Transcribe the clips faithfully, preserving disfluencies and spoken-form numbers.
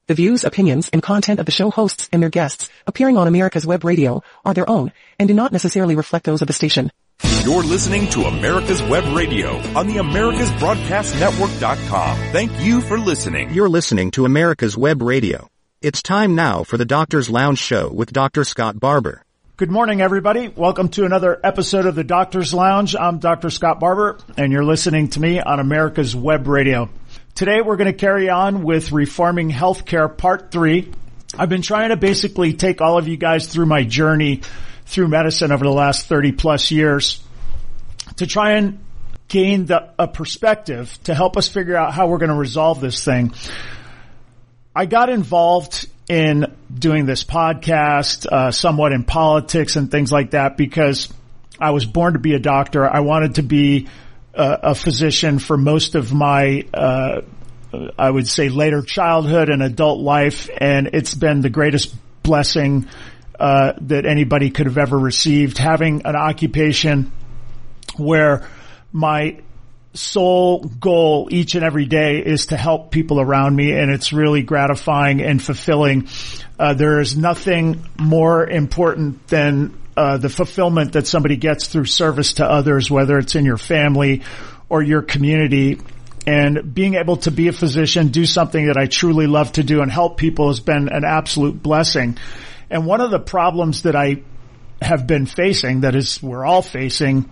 The views, opinions, and content of the show hosts and their guests appearing on America's Web Radio are their own and do not necessarily reflect those of the station. You're listening to America's Web Radio on the Americas Broadcast Network dot com. Thank you for listening. You're listening to America's Web Radio. It's time now for the Doctor's Lounge Show with Doctor Scott Barber. Good morning, everybody. Welcome to another episode of the Doctor's Lounge. I'm Doctor Scott Barber, and you're listening to me on America's Web Radio. Today, we're going to carry on with Reforming Healthcare Part three. I've been trying to basically take all of you guys through my journey through medicine over the last thirty plus years to try and gain the, a perspective to help us figure out how we're going to resolve this thing. I got involved in doing this podcast, uh, somewhat in politics and things like that because I was born to be a doctor. I wanted to be uh, a physician for most of my, uh, I would say later childhood and adult life. And it's been the greatest blessing, uh, that anybody could have ever received, having an occupation where my sole goal each and every day is to help people around me, and it's really gratifying and fulfilling. Uh, there is nothing more important than uh, the fulfillment that somebody gets through service to others, whether it's in your family or your community. And being able to be a physician, do something that I truly love to do and help people has been an absolute blessing. And one of the problems that I have been facing, that is we're all facing,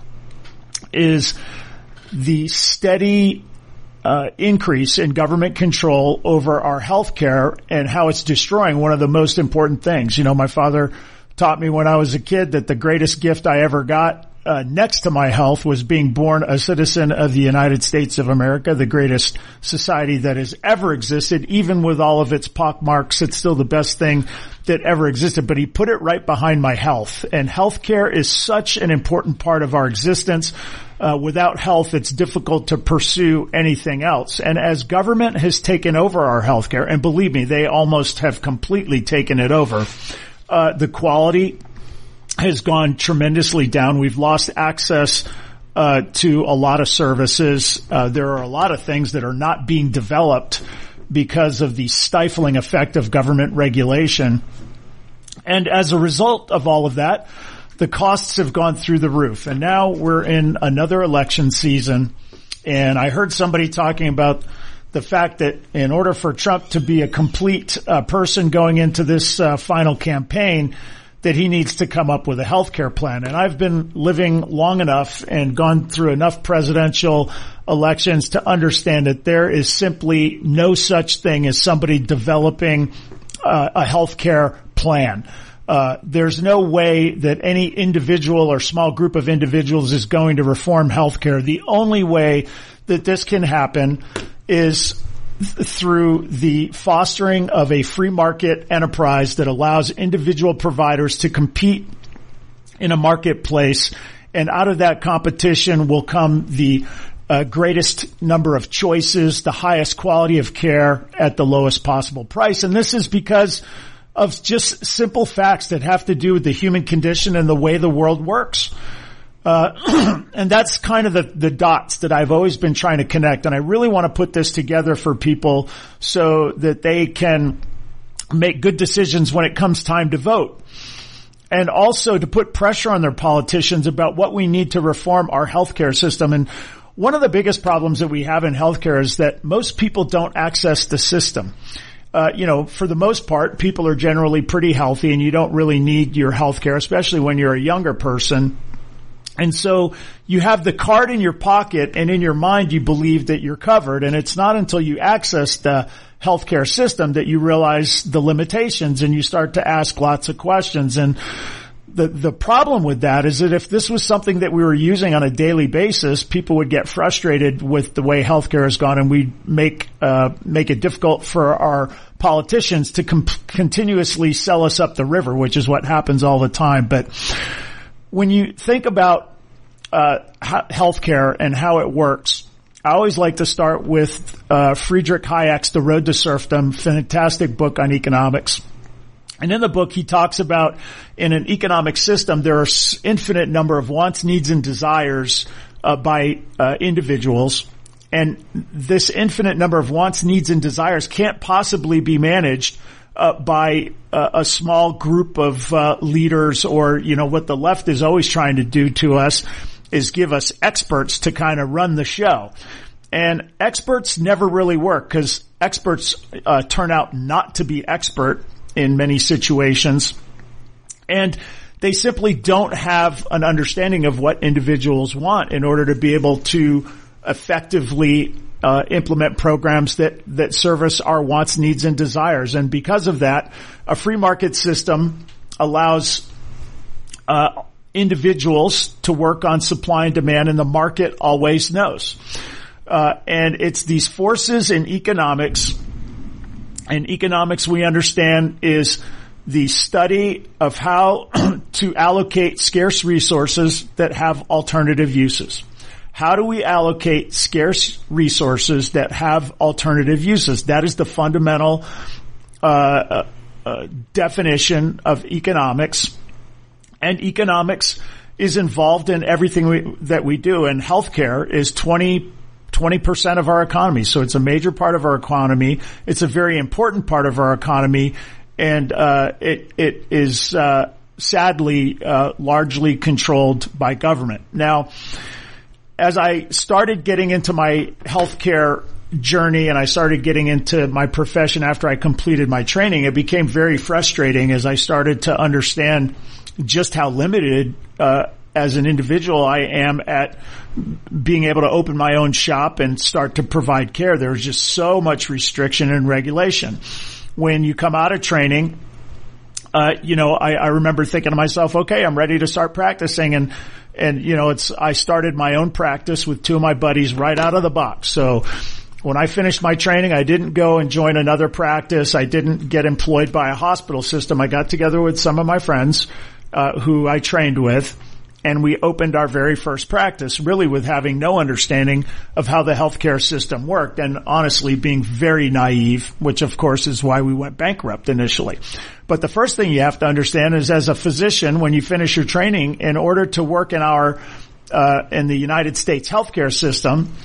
is the steady uh, increase in government control over our health care and how it's destroying one of the most important things. You know, my father taught me when I was a kid that the greatest gift I ever got uh, next to my health was being born a citizen of the United States of America, the greatest society that has ever existed. Even with all of its pockmarks, it's still the best thing that ever existed. But he put it right behind my health. And healthcare is such an important part of our existence. Uh, without health, it's difficult to pursue anything else. And as government has taken over our healthcare, and believe me, they almost have completely taken it over, uh, the quality has gone tremendously down. We've lost access uh, to a lot of services. Uh, there are a lot of things that are not being developed because of the stifling effect of government regulation. And as a result of all of that, the costs have gone through the roof. And now we're in another election season. And I heard somebody talking about the fact that in order for Trump to be a complete uh, person going into this uh, final campaign, that he needs to come up with a health care plan. And I've been living long enough and gone through enough presidential elections to understand that there is simply no such thing as somebody developing uh, a health care plan. Uh, there's no way that any individual or small group of individuals is going to reform healthcare. The only way that this can happen is th- through the fostering of a free market enterprise that allows individual providers to compete in a marketplace. And out of that competition will come the uh, greatest number of choices, the highest quality of care at the lowest possible price. And this is because of just simple facts that have to do with the human condition and the way the world works. Uh, and that's kind of the, the dots that I've always been trying to connect. And I really want to put this together for people so that they can make good decisions when it comes time to vote. And also to put pressure on their politicians about what we need to reform our healthcare system. And one of the biggest problems that we have in healthcare is that most people don't access the system. Uh, you know, for the most part, people are generally pretty healthy and you don't really need your health care, especially when you're a younger person. And so you have the card in your pocket and in your mind you believe that you're covered. And it's not until you access the healthcare system that you realize the limitations and you start to ask lots of questions. And the, the problem with that is that if this was something that we were using on a daily basis, people would get frustrated with the way healthcare has gone and we'd make, uh, make it difficult for our politicians to com- continuously sell us up the river, which is what happens all the time. But when you think about, uh, healthcare and how it works, I always like to start with, uh, Friedrich Hayek's The Road to Serfdom, fantastic book on economics. And in the book, he talks about in an economic system, there are infinite number of wants, needs, and desires uh, by uh, individuals. And this infinite number of wants, needs, and desires can't possibly be managed uh, by uh, a small group of uh, leaders, or, you know, what the left is always trying to do to us is give us experts to kind of run the show. And experts never really work, because experts uh, turn out not to be expert in many situations. And they simply don't have an understanding of what individuals want in order to be able to effectively uh, implement programs that, that service our wants, needs, and desires. And because of that, a free market system allows uh, individuals to work on supply and demand, and the market always knows. Uh, and it's these forces in economics, and economics, we understand, is the study of how to allocate scarce resources that have alternative uses. How do we allocate scarce resources that have alternative uses? That is the fundamental uh, uh, uh definition of economics. And economics is involved in everything we, that we do. And healthcare is twenty percent of our economy. So it's a major part of our economy. It's a very important part of our economy. And uh it it is uh sadly uh largely controlled by government. Now, as I started getting into my healthcare journey and I started getting into my profession after I completed my training, it became very frustrating as I started to understand just how limited uh as an individual I am at being able to open my own shop and start to provide care. There's just so much restriction and regulation. When you come out of training, uh, you know, I, I remember thinking to myself, okay, I'm ready to start practicing. And, and, you know, it's, I started my own practice with two of my buddies right out of the box. So when I finished my training, I didn't go and join another practice. I didn't get employed by a hospital system. I got together with some of my friends, uh, who I trained with, and we opened our very first practice, really with having no understanding of how the healthcare system worked, and honestly being very naive, which of course is why we went bankrupt initially. But the first thing you have to understand is, as a physician, when you finish your training, in order to work in our, uh, in the United States healthcare system,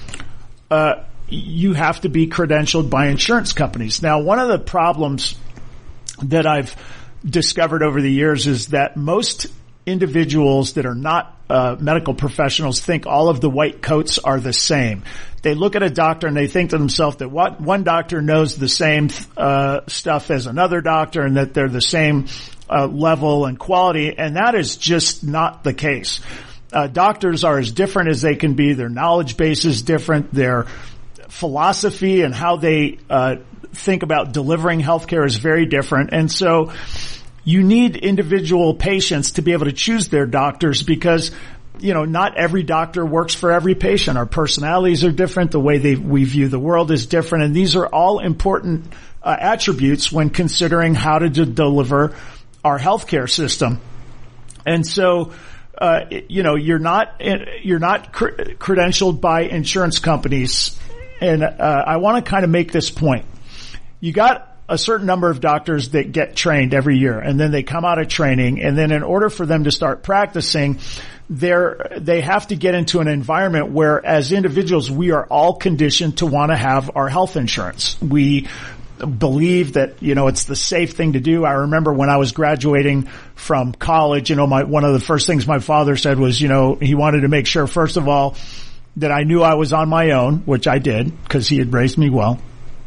uh, you have to be credentialed by insurance companies. Now, one of the problems that I've discovered over the years is that most individuals that are not uh, medical professionals think all of the white coats are the same. They look at a doctor and they think to themselves that what one doctor knows the same uh, stuff as another doctor, and that they're the same uh, level and quality, and that is just not the case. Uh, doctors are as different as they can be. Their knowledge base is different. Their philosophy and how they uh, think about delivering healthcare is very different. And so you need individual patients to be able to choose their doctors, because, you know, not every doctor works for every patient. Our personalities are different. The way they, we view the world is different. And these are all important uh, attributes when considering how to d- deliver our healthcare system. And so, uh, you know, you're not, you're not cr- credentialed by insurance companies. And, uh, I want to kind of make this point. You got a certain number of doctors that get trained every year, and then they come out of training, and then in order for them to start practicing, they're, they have to get into an environment where, as individuals, we are all conditioned to want to have our health insurance. We believe that, you know, it's the safe thing to do. I remember when I was graduating from college, you know, my, one of the first things my father said was, you know, he wanted to make sure, first of all, that I knew I was on my own, which I did, because he had raised me well.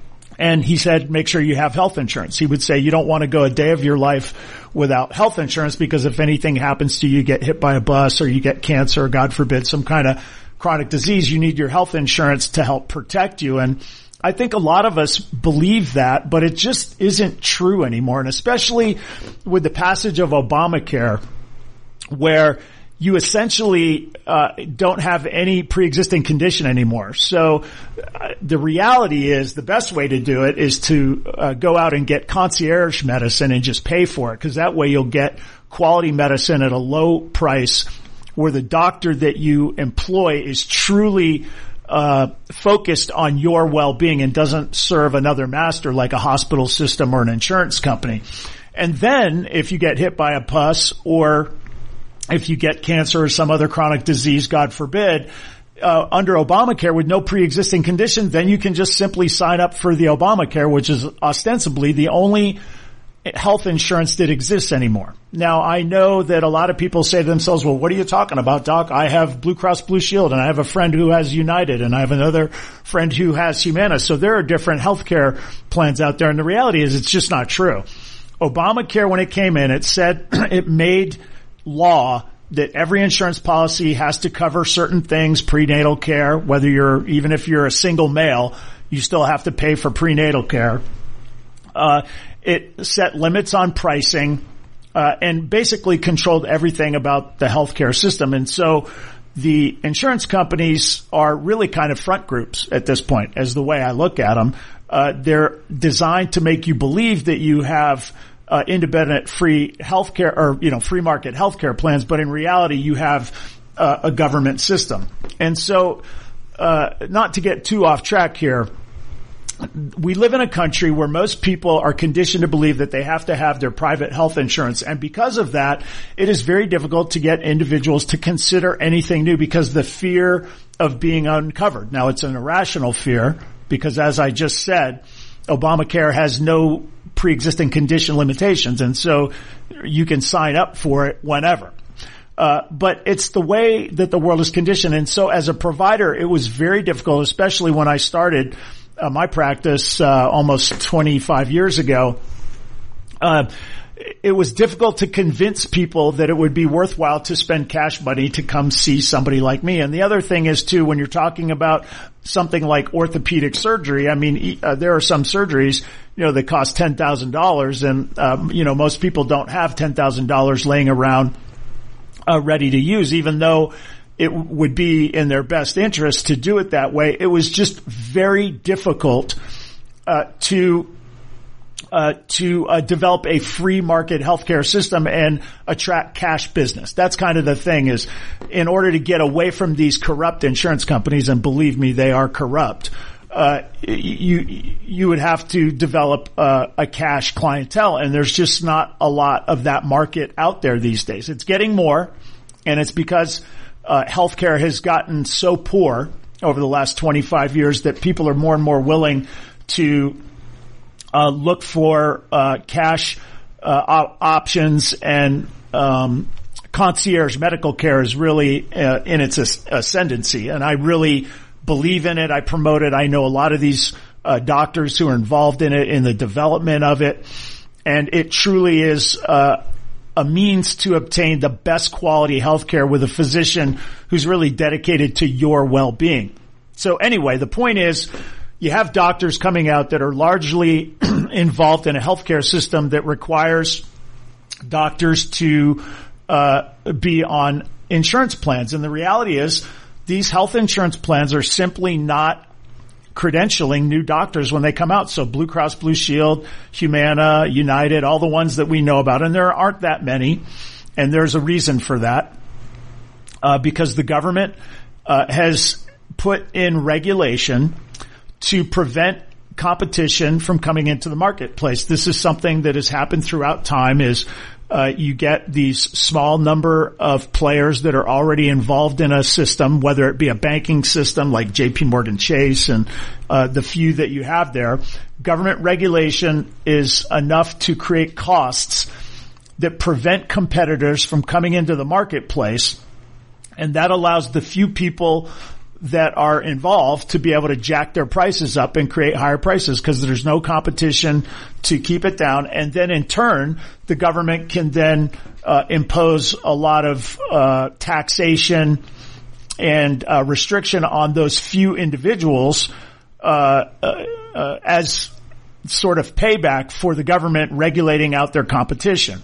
And he said, make sure you have health insurance. He would say, you don't want to go a day of your life without health insurance, because if anything happens to you, you get hit by a bus or you get cancer or, God forbid, some kind of chronic disease, you need your health insurance to help protect you. And I think a lot of us believe that, but it just isn't true anymore. And especially with the passage of Obamacare, where you essentially uh don't have any pre-existing condition anymore. So uh, the reality is the best way to do it is to uh, go out and get concierge medicine and just pay for it, because that way you'll get quality medicine at a low price, where the doctor that you employ is truly uh focused on your well-being and doesn't serve another master like a hospital system or an insurance company. And then if you get hit by a bus, or if you get cancer or some other chronic disease, God forbid, uh, under Obamacare with no pre-existing condition, then you can just simply sign up for the Obamacare, which is ostensibly the only health insurance that exists anymore. Now, I know that a lot of people say to themselves, well, what are you talking about, Doc? I have Blue Cross Blue Shield, and I have a friend who has United, and I have another friend who has Humana. So there are different healthcare plans out there, and the reality is it's just not true. Obamacare, when it came in, it said it made law that every insurance policy has to cover certain things, prenatal care, whether you're, even if you're a single male, you still have to pay for prenatal care. Uh, It set limits on pricing, uh, and basically controlled everything about the healthcare system. And so the insurance companies are really kind of front groups at this point, as the way I look at them. Uh, they're designed to make you believe that you have uh, independent free healthcare or, you know, free market healthcare plans, but in reality you have uh, a government system. And so, uh, not to get too off track here, we live in a country where most people are conditioned to believe that they have to have their private health insurance. And because of that, it is very difficult to get individuals to consider anything new because the fear of being uncovered. Now, it's an irrational fear because, as I just said, Obamacare has no pre-existing condition limitations. And so you can sign up for it whenever. Uh, but it's the way that the world is conditioned. And so as a provider, it was very difficult, especially when I started Uh, my practice uh, almost twenty-five years ago. Uh, it was difficult to convince people that it would be worthwhile to spend cash money to come see somebody like me. And the other thing is, too, when you're talking about something like orthopedic surgery, I mean, uh, there are some surgeries, you know, that cost ten thousand dollars, and, um, you know, most people don't have ten thousand dollars laying around uh, ready to use, even though it would be in their best interest to do it that way. It was just very difficult uh, to uh, to uh, develop a free market healthcare system and attract cash business. That's kind of the thing, is in order to get away from these corrupt insurance companies, and believe me, they are corrupt, uh, you you would have to develop uh, a cash clientele, and there's just not a lot of that market out there these days. It's getting more, and it's because Uh, healthcare has gotten so poor over the last twenty-five years that people are more and more willing to uh, look for uh, cash uh, op- options, and um, concierge medical care is really uh, in its as- ascendancy. And I really believe in it. I promote it. I know a lot of these uh, doctors who are involved in it, in the development of it, and it truly is uh a means to obtain the best quality healthcare with a physician who's really dedicated to your well-being. So anyway, the point is, you have doctors coming out that are largely involved in a healthcare system that requires doctors to uh be on insurance plans. And the reality is, these health insurance plans are simply not credentialing new doctors when they come out. So Blue Cross Blue Shield, Humana, United, all the ones that we know about, and there aren't that many, and there's a reason for that, uh, because the government uh, has put in regulation to prevent competition from coming into the marketplace. This is something that has happened throughout time, is Uh, you get these small number of players that are already involved in a system, whether it be a banking system like J P Morgan Chase and uh, the few that you have there. Government regulation is enough to create costs that prevent competitors from coming into the marketplace, and that allows the few people that are involved to be able to jack their prices up and create higher prices because there's no competition to keep it down. And then in turn, the government can then uh, impose a lot of uh, taxation and uh, restriction on those few individuals uh, uh, uh, as sort of payback for the government regulating out their competition.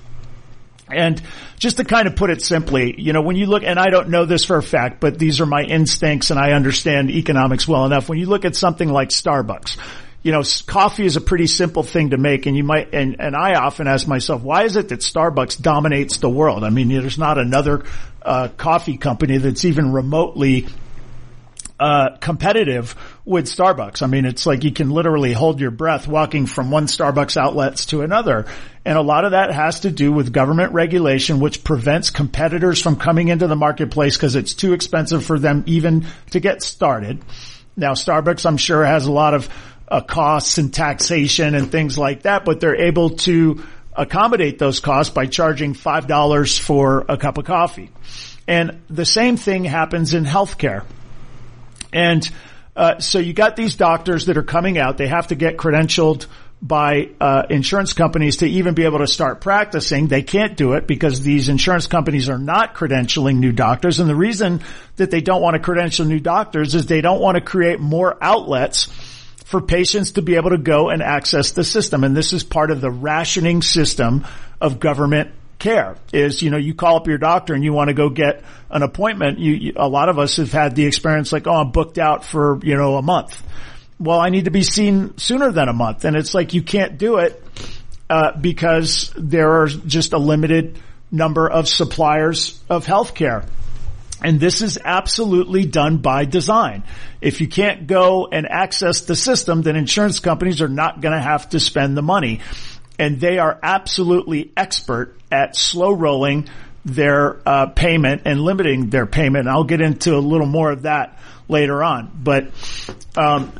And just to kind of put it simply, you know, when you look, and I don't know this for a fact, but these are my instincts and I understand economics well enough. When you look at something like Starbucks, you know, coffee is a pretty simple thing to make, and you might, and, and I often ask myself, why is it that Starbucks dominates the world? I mean, there's not another uh, coffee company that's even remotely uh, competitive with Starbucks. I mean, it's like you can literally hold your breath walking from one Starbucks outlets to another. And a lot of that has to do with government regulation, which prevents competitors from coming into the marketplace because it's too expensive for them even to get started. Now, Starbucks, I'm sure, has a lot of uh, costs and taxation and things like that, but they're able to accommodate those costs by charging five dollars for a cup of coffee. And the same thing happens in healthcare. And uh, so you got these doctors that are coming out. They have to get credentialed by uh insurance companies to even be able to start practicing. They can't do it because these insurance companies are not credentialing new doctors. And the reason that they don't want to credential new doctors is they don't want to create more outlets for patients to be able to go and access the system. And this is part of the rationing system of government care is, you know, you call up your doctor and you want to go get an appointment. You, you, a lot of us have had the experience like, oh, I'm booked out for, you know, a month. Well, I need to be seen sooner than a month. And it's like you can't do it uh because there are just a limited number of suppliers of healthcare. And this is absolutely done by design. If you can't go and access the system, then insurance companies are not going to have to spend the money. And they are absolutely expert at slow rolling their uh payment and limiting their payment. And I'll get into a little more of that later on. But um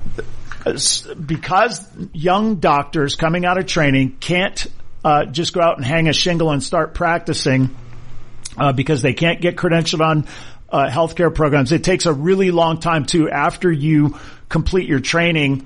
because young doctors coming out of training can't uh just go out and hang a shingle and start practicing uh because they can't get credentialed on uh healthcare programs. It takes a really long time too after you complete your training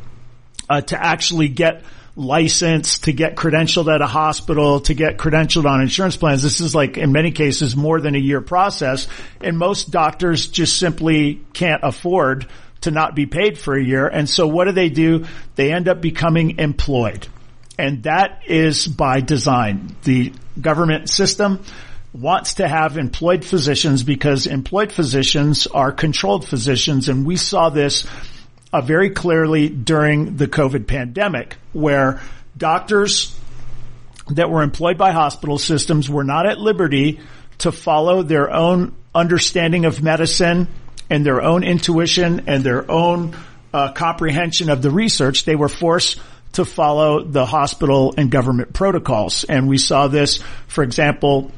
uh to actually get licensed, to get credentialed at a hospital, to get credentialed on insurance plans. This is like, in many cases, more than a year process. And most doctors just simply can't afford to not be paid for a year. And so what do they do? They end up becoming employed. And that is by design. The government system wants to have employed physicians because employed physicians are controlled physicians. And we saw this Uh, very clearly during the COVID pandemic, where doctors that were employed by hospital systems were not at liberty to follow their own understanding of medicine and their own intuition and their own uh, comprehension of the research. They were forced to follow the hospital and government protocols. And we saw this, for example,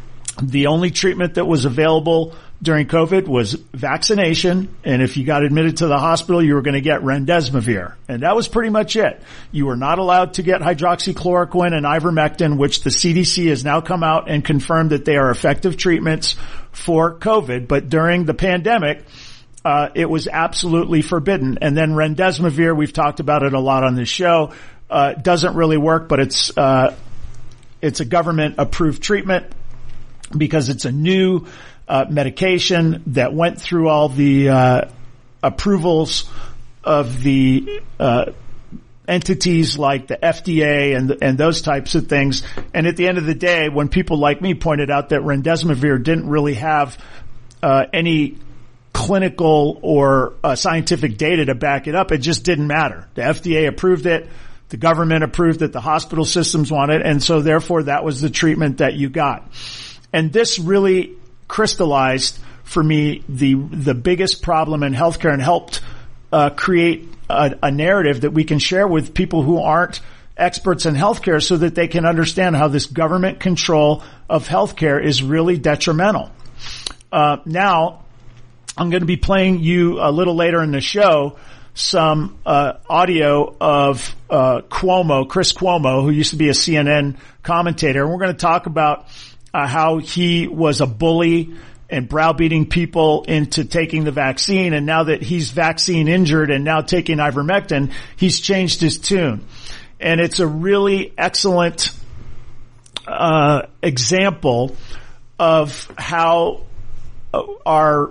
the only treatment that was available during COVID was vaccination. And if you got admitted to the hospital, you were going to get remdesivir. And that was pretty much it. You were not allowed to get hydroxychloroquine and ivermectin, which the C D C has now come out and confirmed that they are effective treatments for COVID. But during the pandemic, uh, it was absolutely forbidden. And then remdesivir, we've talked about it a lot on this show, uh, doesn't really work, but it's, uh, it's a government approved treatment because it's a new Uh, medication that went through all the uh, approvals of the uh, entities like the F D A and and those types of things. And at the end of the day, when people like me pointed out that remdesivir didn't really have uh, any clinical or uh, scientific data to back it up, it just didn't matter. The F D A approved it. The government approved it. The hospital systems wanted it. And so therefore that was the treatment that you got. And this really crystallized for me the the biggest problem in healthcare and helped uh create a, a narrative that we can share with people who aren't experts in healthcare so that they can understand how this government control of healthcare is really detrimental. Uh now I'm going to be playing you a little later in the show some uh audio of uh Cuomo, Chris Cuomo, who used to be a C N N commentator. And we're going to talk about Uh, how he was a bully and browbeating people into taking the vaccine. And now that he's vaccine injured and now taking ivermectin, he's changed his tune. And it's a really excellent uh example of how our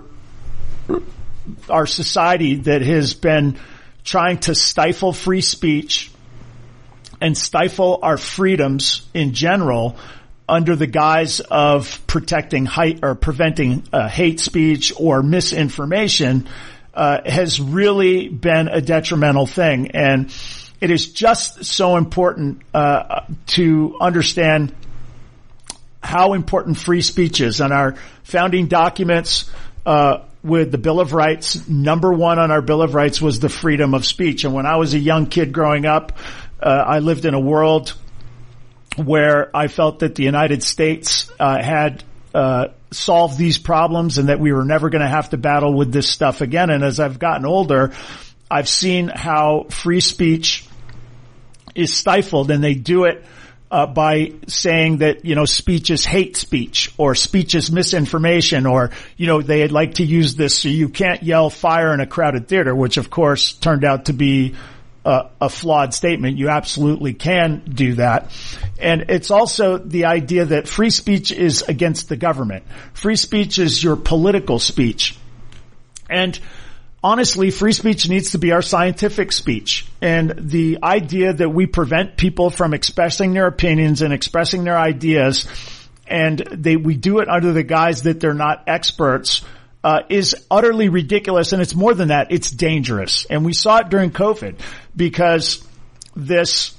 our society that has been trying to stifle free speech and stifle our freedoms in general under the guise of protecting hate or preventing uh, hate speech or misinformation, uh, has really been a detrimental thing. And it is just so important, uh, to understand how important free speech is. And our founding documents, uh, with the Bill of Rights. Number one on our Bill of Rights was the freedom of speech. And when I was a young kid growing up, uh, I lived in a world where I felt that the United States uh, had uh solved these problems and that we were never going to have to battle with this stuff again. And as I've gotten older, I've seen how free speech is stifled, and they do it uh, by saying that, you know, speech is hate speech or speech is misinformation, or, you know, they'd like to use this so you can't yell fire in a crowded theater, which of course turned out to be uh, a flawed statement. You absolutely can do that. And it's also the idea that free speech is against the government. Free speech is your political speech. And honestly, free speech needs to be our scientific speech. And the idea that we prevent people from expressing their opinions and expressing their ideas, and they, we do it under the guise that they're not experts, uh, is utterly ridiculous. And it's more than that. It's dangerous. And we saw it during COVID, because this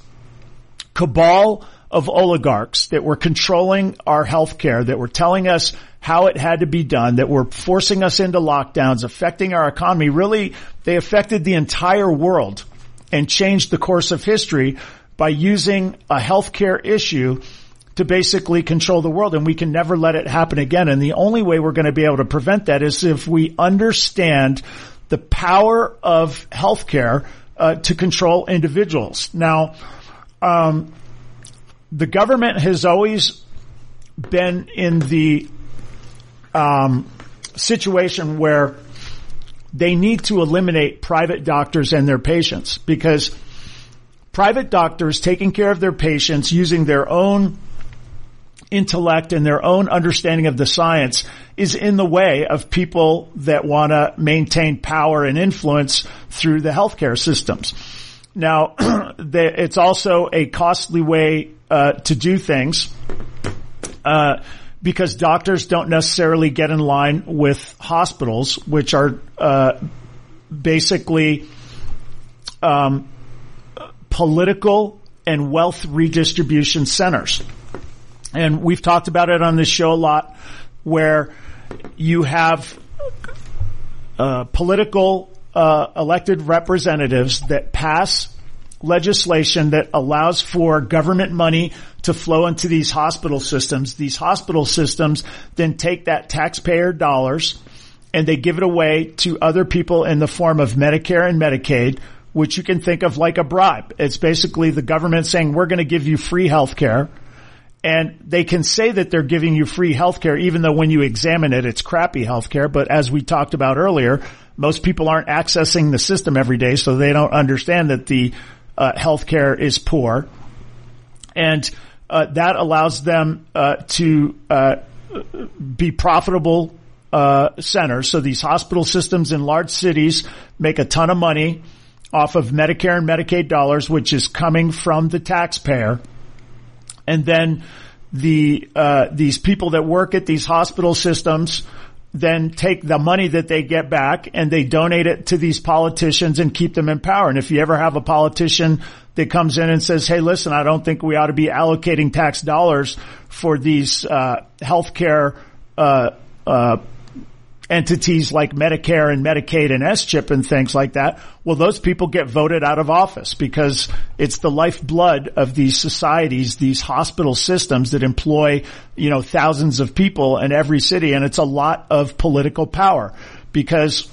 cabal of oligarchs that were controlling our healthcare, that were telling us how it had to be done, that were forcing us into lockdowns, affecting our economy. Really, they affected the entire world and changed the course of history by using a healthcare issue to basically control the world. And we can never let it happen again. And the only way we're going to be able to prevent that is if we understand the power of healthcare uh, to control individuals. Now, um, the government has always been in the um, situation where they need to eliminate private doctors and their patients, because private doctors taking care of their patients using their own intellect and their own understanding of the science is in the way of people that want to maintain power and influence through the healthcare systems. Now, it's also a costly way uh, to do things, uh, because doctors don't necessarily get in line with hospitals, which are uh, basically um, political and wealth redistribution centers. And we've talked about it on this show a lot, where you have uh, political uh, elected representatives that pass legislation that allows for government money to flow into these hospital systems. These hospital systems then take that taxpayer dollars and they give it away to other people in the form of Medicare and Medicaid, which you can think of like a bribe. It's basically the government saying, we're going to give you free health care. And they can say that they're giving you free health care, even though when you examine it, it's crappy health care. But as we talked about earlier, most people aren't accessing the system every day, so they don't understand that the uh, health care is poor. And uh, that allows them uh, to uh, be profitable uh centers. So these hospital systems in large cities make a ton of money off of Medicare and Medicaid dollars, which is coming from the taxpayer. And then the, uh, these people that work at these hospital systems then take the money that they get back and they donate it to these politicians and keep them in power. And if you ever have a politician that comes in and says, hey, listen, I don't think we ought to be allocating tax dollars for these, uh, healthcare, uh, uh, entities like Medicare and Medicaid and S chip and things like that, well, those people get voted out of office because it's the lifeblood of these societies, these hospital systems that employ, you know, thousands of people in every city. And it's a lot of political power because,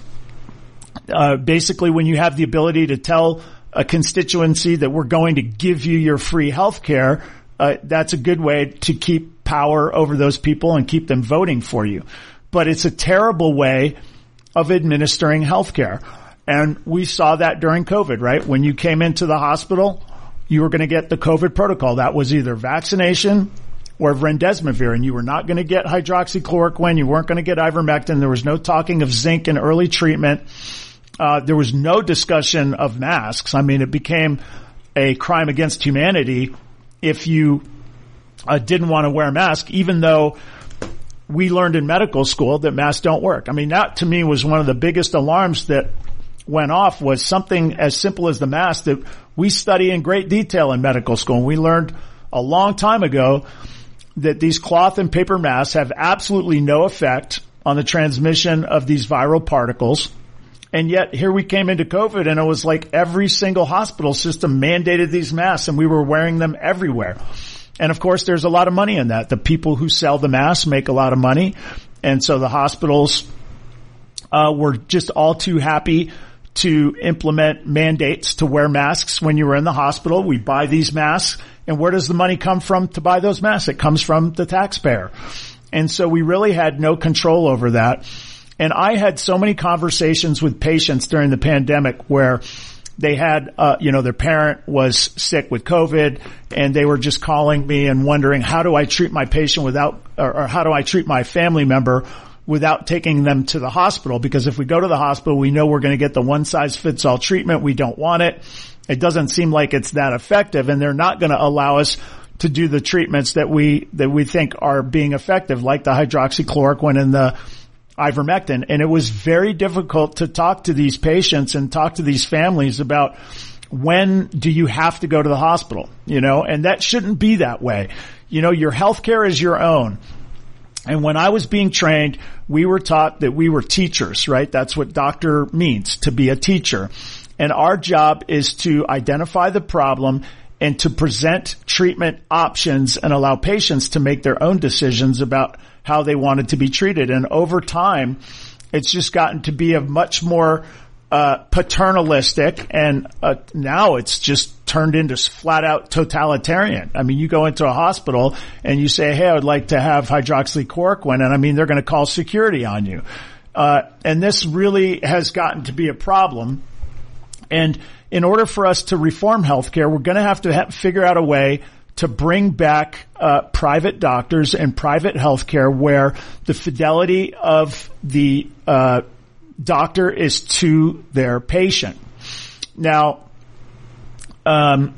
uh, basically when you have the ability to tell a constituency that we're going to give you your free health care, uh, that's a good way to keep power over those people and keep them voting for you. But it's a terrible way of administering healthcare. And we saw that during COVID, right? When you came into the hospital, you were going to get the COVID protocol. That was either vaccination or remdesivir, and you were not going to get hydroxychloroquine. You weren't going to get ivermectin. There was no talking of zinc in early treatment. Uh, there was no discussion of masks. I mean, it became a crime against humanity if you uh, didn't want to wear a mask, even though we learned in medical school that masks don't work. I mean, that to me was one of the biggest alarms that went off, was something as simple as the mask that we study in great detail in medical school. And we learned a long time ago that these cloth and paper masks have absolutely no effect on the transmission of these viral particles. And yet here we came into COVID, and it was like every single hospital system mandated these masks, and we were wearing them everywhere. And of course, there's a lot of money in that. The people who sell the masks make a lot of money. And so the hospitals uh were just all too happy to implement mandates to wear masks when you were in the hospital. We buy these masks. And where does the money come from to buy those masks? It comes from the taxpayer. And so we really had no control over that. And I had so many conversations with patients during the pandemic where they had, uh, you know, their parent was sick with COVID, and they were just calling me and wondering, how do I treat my patient without, or, or how do I treat my family member without taking them to the hospital? Because if we go to the hospital, we know we're going to get the one-size-fits-all treatment. We don't want it. It doesn't seem like it's that effective, and they're not going to allow us to do the treatments that we, that we think are being effective, like the hydroxychloroquine and the ivermectin. And it was very difficult to talk to these patients and talk to these families about, when do you have to go to the hospital? You know, and that shouldn't be that way. You know, your healthcare is your own. And when I was being trained, we were taught that we were teachers, right? That's what doctor means, to be a teacher. And our job is to identify the problem and to present treatment options and allow patients to make their own decisions about how they wanted to be treated. And over time, it's just gotten to be a much more uh paternalistic, and uh, now it's just turned into flat out totalitarian. I mean, you go into a hospital and you say, hey, I would like to have hydroxychloroquine, and I mean, they're going to call security on you. Uh and this really has gotten to be a problem. And in order for us to reform healthcare, we're going to have to ha- figure out a way to bring back uh private doctors and private healthcare where the fidelity of the uh doctor is to their patient. Now, um,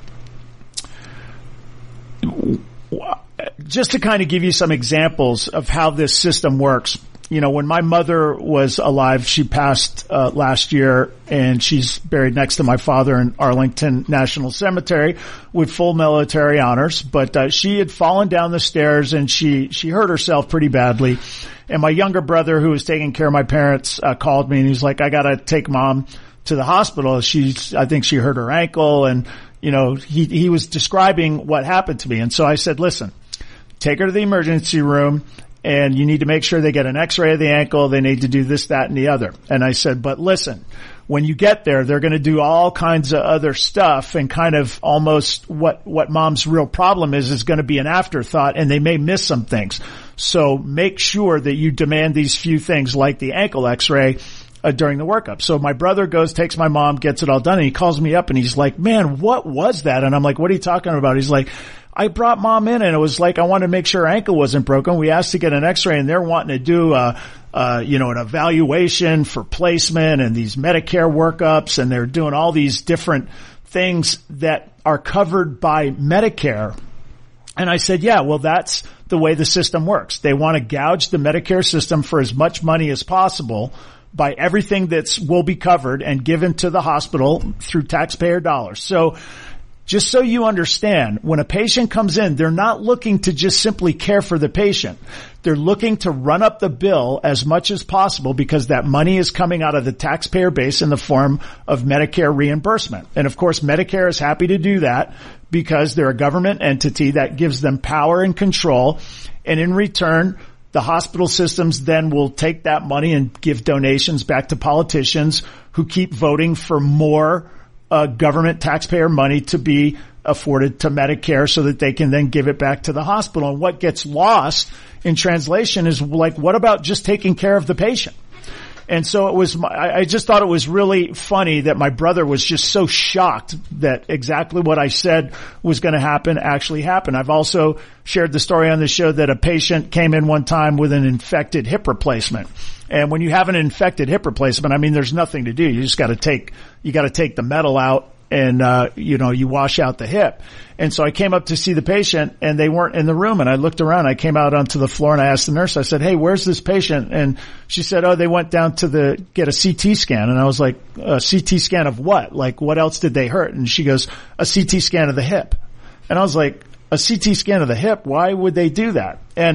just to kind of give you some examples of how this system works. You know, when my mother was alive, she passed uh, last year, and she's buried next to my father in Arlington National Cemetery with full military honors. But uh, she had fallen down the stairs, and she she hurt herself pretty badly. And my younger brother, who was taking care of my parents, uh, called me, and he's like, I got to take mom to the hospital. She's, I think she hurt her ankle. And, you know, he, he was describing what happened to me. And so I said, listen, take her to the emergency room, and you need to make sure they get an x-ray of the ankle. They need to do this, that, and the other. And I said, but listen, when you get there, they're going to do all kinds of other stuff, and kind of almost what, what mom's real problem is, is going to be an afterthought, and they may miss some things. So make sure that you demand these few things, like the ankle x-ray, uh, during the workup. So my brother goes, takes my mom, gets it all done, and he calls me up and he's like, man, what was that? And I'm like, what are you talking about? He's like, I brought mom in, and it was like, I wanted to make sure her ankle wasn't broken. We asked to get an x-ray, and they're wanting to do, uh, uh, you know, an evaluation for placement and these Medicare workups, and they're doing all these different things that are covered by Medicare. And I said, yeah, well, that's the way the system works. They want to gouge the Medicare system for as much money as possible by everything that's will be covered and given to the hospital through taxpayer dollars. So just so you understand, when a patient comes in, they're not looking to just simply care for the patient. They're looking to run up the bill as much as possible, because that money is coming out of the taxpayer base in the form of Medicare reimbursement. And of course, Medicare is happy to do that because they're a government entity that gives them power and control. And in return, the hospital systems then will take that money and give donations back to politicians who keep voting for more Uh, government taxpayer money to be afforded to Medicare, so that they can then give it back to the hospital. And what gets lost in translation is, like, what about just taking care of the patient? And so it was, I just thought it was really funny that my brother was just so shocked that exactly what I said was going to happen actually happened. I've also shared the story on the show that a patient came in one time with an infected hip replacement. And when you have an infected hip replacement, I mean, there's nothing to do. You just got to take, you got to take the metal out, and, uh, you know, you wash out the hip. And so I came up to see the patient, and they weren't in the room. And I looked around, I came out onto the floor, and I asked the nurse, I said, hey, where's this patient? And she said, oh, they went down to the, get a C T scan. And I was like, a C T scan of what? Like, what else did they hurt? And she goes, a C T scan of the hip. And I was like, a C T scan of the hip? Why would they do that? And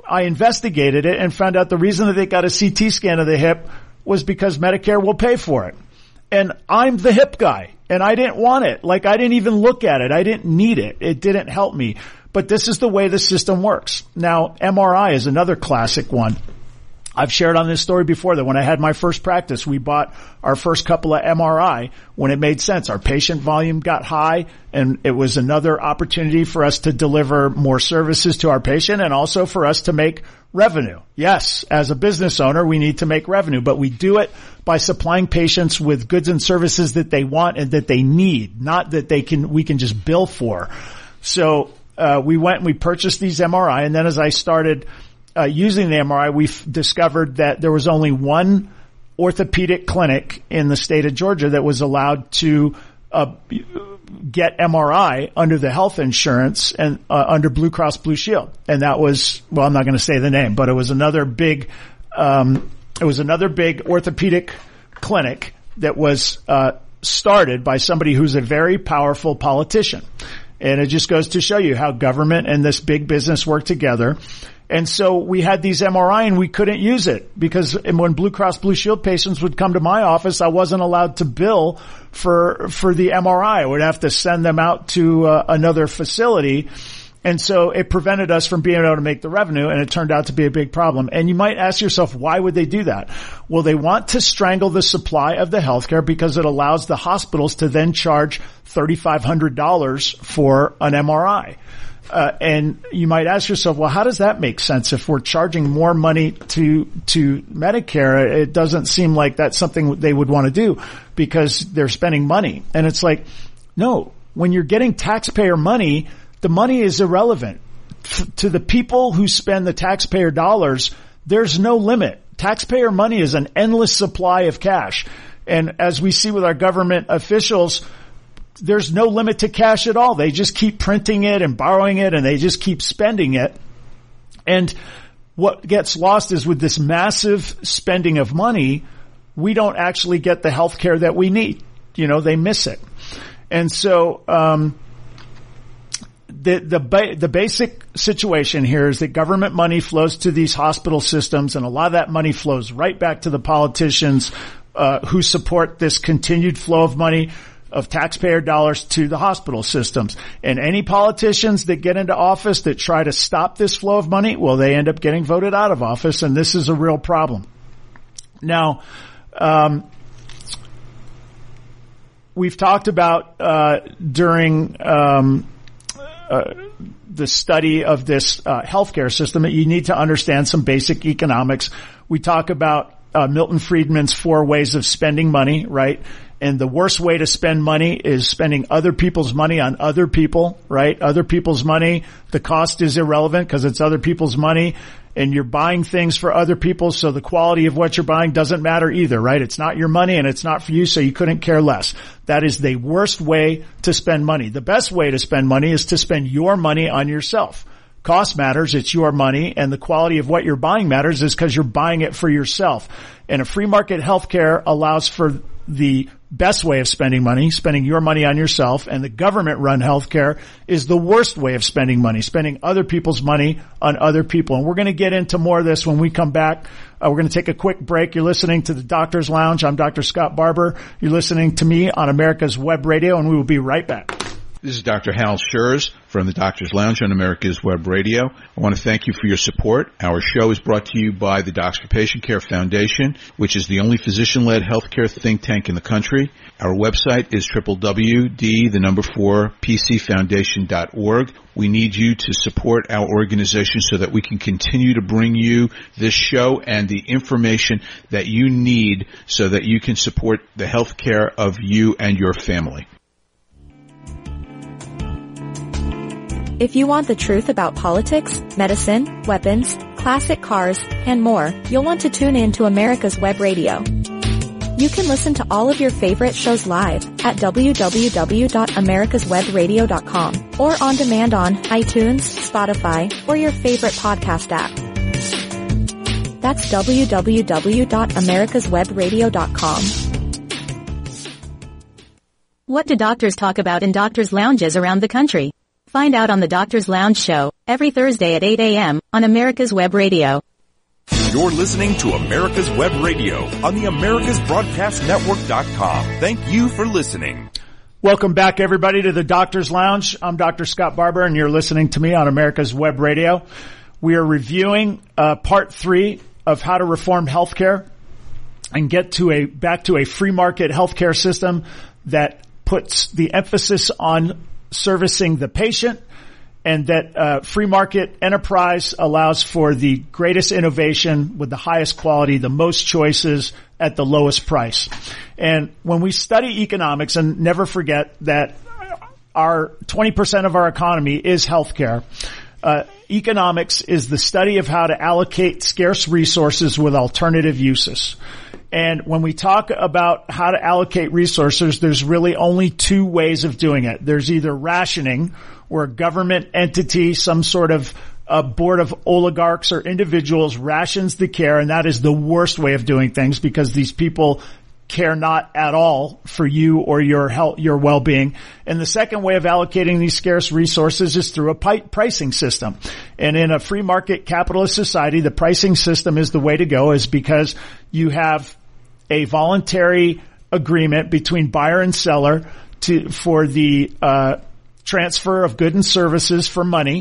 I investigated it and found out the reason that they got a C T scan of the hip was because Medicare will pay for it. And I'm the hip guy, and I didn't want it. Like, I didn't even look at it. I didn't need it. It didn't help me. But this is the way the system works. Now, M R I is another classic one. I've shared on this story before that when I had my first practice, we bought our first couple of M R I when it made sense. Our patient volume got high, and it was another opportunity for us to deliver more services to our patient and also for us to make revenue. Yes, as a business owner, we need to make revenue, but we do it by supplying patients with goods and services that they want and that they need, not that they can, we can just bill for. So, uh, we went and we purchased these M R I, and then as I started Uh, using the M R I, we discovered that there was only one orthopedic clinic in the state of Georgia that was allowed to uh, get M R I under the health insurance and uh, under Blue Cross Blue Shield. And that was, well, I'm not going to say the name, but it was another big, um, it was another big orthopedic clinic that was uh, started by somebody who's a very powerful politician. And it just goes to show you how government and this big business work together. And so we had these M R I and we couldn't use it because when Blue Cross Blue Shield patients would come to my office, I wasn't allowed to bill for, for the M R I. I would have to send them out to uh, another facility. And so it prevented us from being able to make the revenue, and it turned out to be a big problem. And you might ask yourself, why would they do that? Well, they want to strangle the supply of the healthcare because it allows the hospitals to then charge three thousand five hundred dollars for an M R I. Uh, and you might ask yourself, well, how does that make sense? If we're charging more money to, to Medicare, it doesn't seem like that's something they would want to do because they're spending money. And it's like, no, when you're getting taxpayer money, the money is irrelevant. F- to the people who spend the taxpayer dollars, there's no limit. Taxpayer money is an endless supply of cash. And as we see with our government officials, there's no limit to cash at all. They just keep printing it and borrowing it, and they just keep spending it. And what gets lost is with this massive spending of money, we don't actually get the health care that we need. You know, they miss it. And so, um, the, the, ba- the basic situation here is that government money flows to these hospital systems, and a lot of that money flows right back to the politicians, uh, who support this continued flow of money of taxpayer dollars to the hospital systems. And any politicians that get into office that try to stop this flow of money, well, they end up getting voted out of office, and this is a real problem. Now, um, we've talked about uh during um uh, the study of this uh healthcare system that you need to understand some basic economics. We talk about uh Milton Friedman's four ways of spending money, right? And the worst way to spend money is spending other people's money on other people, right? Other people's money. The cost is irrelevant because it's other people's money, and you're buying things for other people, so the quality of what you're buying doesn't matter either, right? It's not your money and it's not for you, so you couldn't care less. That is the worst way to spend money. The best way to spend money is to spend your money on yourself. Cost matters, it's your money, and the quality of what you're buying matters is because you're buying it for yourself. And a free market healthcare allows for the best way of spending money, spending your money on yourself, and the government-run healthcare is the worst way of spending money, spending other people's money on other people. And we're going to get into more of this when we come back. Uh, we're going to take a quick break. You're listening to the Doctor's Lounge. I'm Doctor Scott Barber. You're listening to me on America's Web Radio, and we will be right back. This is Doctor Hal Schurz from the Doctor's Lounge on America's Web Radio. I want to thank you for your support. Our show is brought to you by the Docs for Patient Care Foundation, which is the only physician-led healthcare think tank in the country. Our website is w w w dot d the number four p c foundation dot org. We need you to support our organization so that we can continue to bring you this show and the information that you need so that you can support the healthcare of you and your family. If you want the truth about politics, medicine, weapons, classic cars, and more, you'll want to tune in to America's Web Radio. You can listen to all of your favorite shows live at w w w dot americas web radio dot com or on demand on iTunes, Spotify, or your favorite podcast app. That's w w w dot americas web radio dot com. What do doctors talk about in doctors' lounges around the country? Find out on the Doctor's Lounge Show, every Thursday at eight a.m. on America's Web Radio. You're listening to America's Web Radio on the Americas Broadcast Network dot com. Thank you for listening. Welcome back, everybody, to the Doctor's Lounge. I'm Doctor Scott Barber, and you're listening to me on America's Web Radio. We are reviewing uh, part three of how to reform healthcare and get to a back to a free market healthcare system that puts the emphasis on servicing the patient, and that uh, free market enterprise allows for the greatest innovation with the highest quality, the most choices at the lowest price. And when we study economics, and never forget that our twenty percent of our economy is healthcare, uh, economics is the study of how to allocate scarce resources with alternative uses. And when we talk about how to allocate resources, there's really only two ways of doing it. There's either rationing, where a government entity, some sort of a board of oligarchs or individuals rations the care, and that is the worst way of doing things because these people care not at all for you or your health, your well-being. And the second way of allocating these scarce resources is through a pricing system. And in a free market capitalist society, the pricing system is the way to go, is because you have a voluntary agreement between buyer and seller to, for the, uh, transfer of goods and services for money.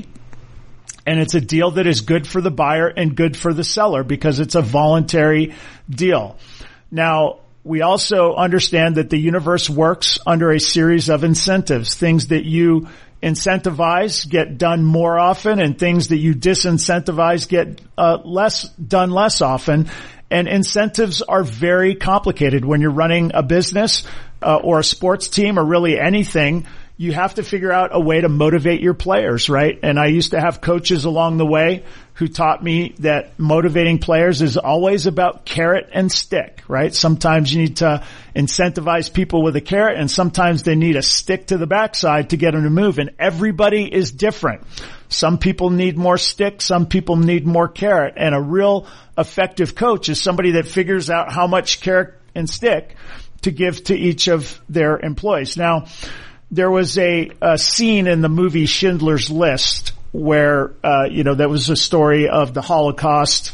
And it's a deal that is good for the buyer and good for the seller because it's a voluntary deal. Now, we also understand that the universe works under a series of incentives. Things that you incentivize get done more often, and things that you disincentivize get uh, less done less often. And incentives are very complicated. When you're running a business uh, or a sports team or really anything, you have to figure out a way to motivate your players, right? And I used to have coaches along the way who taught me that motivating players is always about carrot and stick, right? Sometimes you need to incentivize people with a carrot, and sometimes they need a stick to the backside to get them to move. And everybody is different. Some people need more stick, some people need more carrot. And a real effective coach is somebody that figures out how much carrot and stick to give to each of their employees. Now, there was a, a scene in the movie Schindler's List where, uh, you know, that was a story of the Holocaust.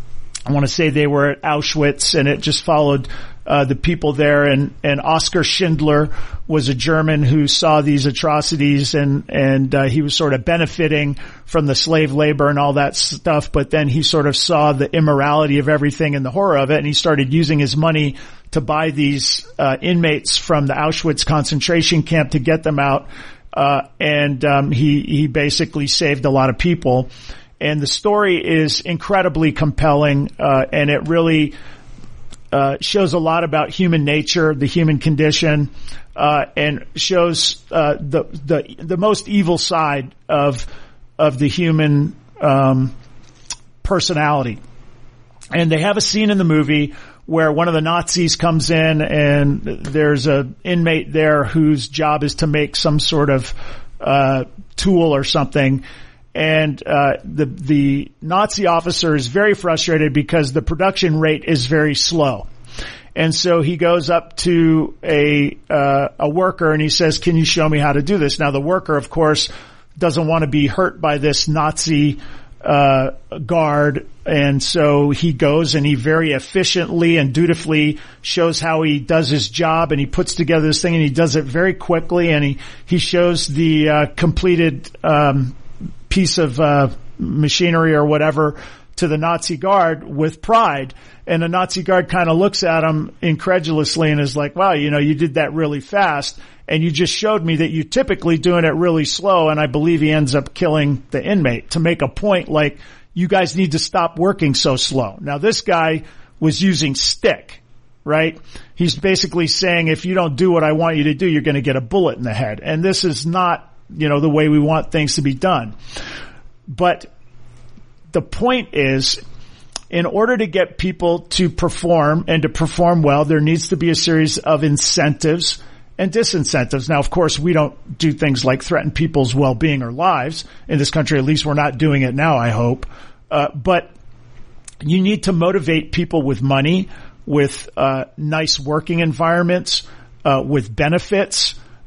I want to say they were at Auschwitz, and it just followed uh, the people there. And, and Oskar Schindler was a German who saw these atrocities, and, and uh, he was sort of benefiting from the slave labor and all that stuff. But then he sort of saw the immorality of everything and the horror of it, and he started using his money to buy these uh, inmates from the Auschwitz concentration camp to get them out. Uh, and um, he, he basically saved a lot of people. And the story is incredibly compelling, uh, and it really uh, shows a lot about human nature, the human condition, uh, and shows uh, the the the most evil side of of the human um, personality. And they have a scene in the movie where one of the Nazis comes in, and there's an inmate there whose job is to make some sort of uh tool or something. And uh the the Nazi officer is very frustrated because the production rate is very slow. And so he goes up to a uh a worker and he says, "Can you show me how to do this?" Now the worker, of course, doesn't want to be hurt by this Nazi uh guard, and so he goes and he very efficiently and dutifully shows how he does his job, and he puts together this thing, and he does it very quickly, and he he shows the uh completed um piece of uh machinery or whatever to the Nazi guard with pride. And the Nazi guard kind of looks at him incredulously and is like, "Wow, you know, you did that really fast, and you just showed me that you typically doing it really slow." And I believe he ends up killing the inmate to make a point like, you guys need to stop working so slow. Now this guy was using stick, right? He's basically saying, if you don't do what I want you to do, you're going to get a bullet in the head. And this is not, you know, the way we want things to be done. But the point is, in order to get people to perform and to perform well, there needs to be a series of incentives and disincentives. Now, of course, we don't do things like threaten people's well-being or lives in this country. At least we're not doing it now, I hope. Uh, but you need to motivate people with money, with uh nice working environments, uh with benefits,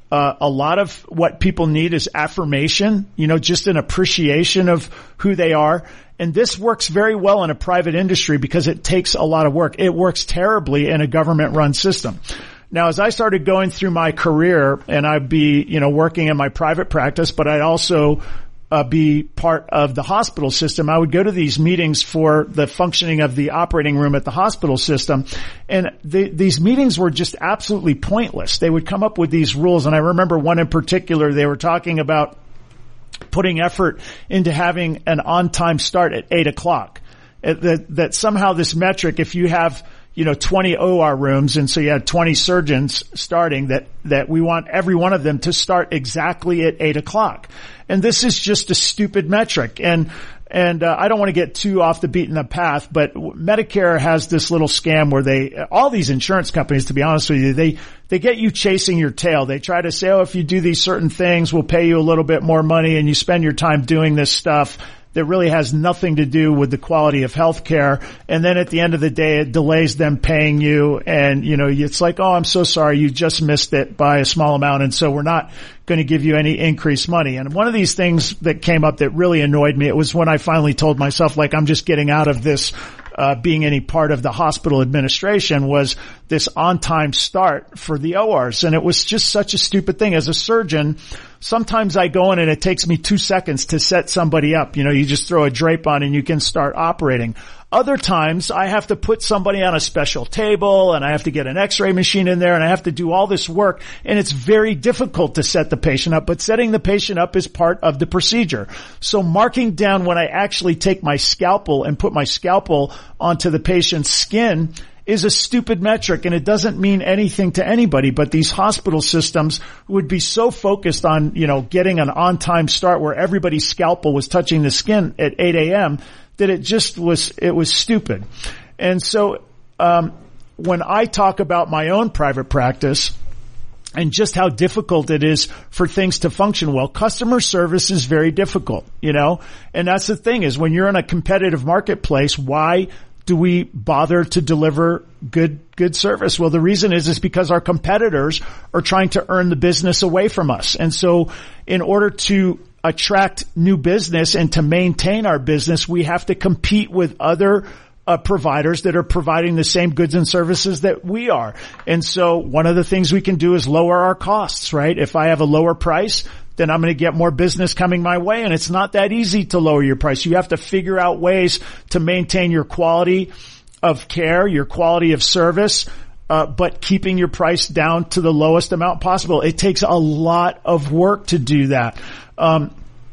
Uh, a lot of what people need is affirmation, you know, just an appreciation of who they are. And this works very well in a private industry because it takes a lot of work. It works terribly in a government-run system. Now, as I started going through my career, and I'd be, you know, working in my private practice, but I'd also uh, be part of the hospital system, I would go to these meetings for the functioning of the operating room at the hospital system. And the, these meetings were just absolutely pointless. They would come up with these rules. And I remember one in particular, they were talking about putting effort into having an on-time start at eight o'clock. That, that somehow this metric, if you have, you know, twenty O R rooms, and so you had twenty surgeons starting, that, that we want every one of them to start exactly at eight o'clock. And this is just a stupid metric. And, and, uh, I don't want to get too off the beaten path, but Medicare has this little scam where they, all these insurance companies, to be honest with you, they, they get you chasing your tail. They try to say, oh, if you do these certain things, we'll pay you a little bit more money, and you spend your time doing this stuff that really has nothing to do with the quality of health care. And then at the end of the day, it delays them paying you. And, you know, it's like, oh, I'm so sorry, you just missed it by a small amount, and so we're not going to give you any increased money. And one of these things that came up that really annoyed me, it was when I finally told myself, like, I'm just getting out of this Uh, being any part of the hospital administration, was this on-time start for the O Rs. And it was just such a stupid thing. As a surgeon, sometimes I go in and it takes me two seconds to set somebody up. You know, you just throw a drape on and you can start operating. Other times I have to put somebody on a special table, and I have to get an x-ray machine in there, and I have to do all this work, and it's very difficult to set the patient up, but setting the patient up is part of the procedure. So marking down when I actually take my scalpel and put my scalpel onto the patient's skin is a stupid metric, and it doesn't mean anything to anybody. But these hospital systems would be so focused on, you know, getting an on-time start where everybody's scalpel was touching the skin at eight a.m. that it just was, it was stupid. And so, um, when I talk about my own private practice and just how difficult it is for things to function well, customer service is very difficult, you know, and that's the thing, is when you're in a competitive marketplace, why do we bother to deliver good, good service? Well, the reason is, is because our competitors are trying to earn the business away from us. And so in order to attract new business and to maintain our business, we have to compete with other uh, providers that are providing the same goods and services that we are. And so one of the things we can do is lower our costs, right? If I have a lower price, then I'm going to get more business coming my way. And it's not that easy to lower your price. You have to figure out ways to maintain your quality of care, your quality of service, uh, but keeping your price down to the lowest amount possible. It takes a lot of work to do that. Um,